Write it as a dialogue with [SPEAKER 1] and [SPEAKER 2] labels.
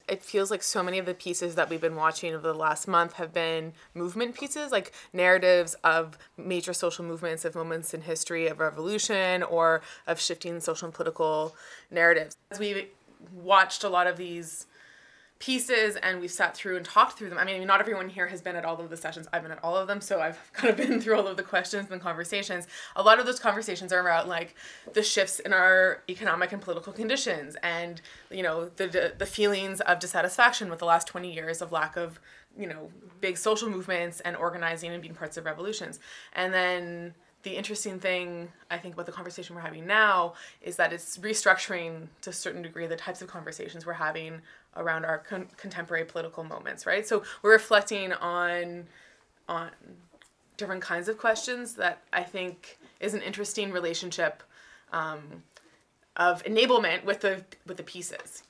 [SPEAKER 1] it feels like so many of the pieces that we've been watching over the last month have been movement pieces, like narratives of major social movements, of moments in history of revolution or of shifting social and political narratives. As we watched a lot of these pieces and we've sat through and talked through them. I mean, not everyone here has been at all of the sessions. I've been at all of them, so I've kind of been through all of the questions and conversations. A lot of those conversations are about like the shifts in our economic and political conditions, and the feelings of dissatisfaction with the last 20 years of lack of big social movements and organizing and being parts of revolutions. And then the interesting thing, I think, about the conversation we're having now is that it's restructuring to a certain degree the types of conversations we're having around our contemporary political moments, right? So we're reflecting on different kinds of questions that I think is an interesting relationship of enablement with the pieces.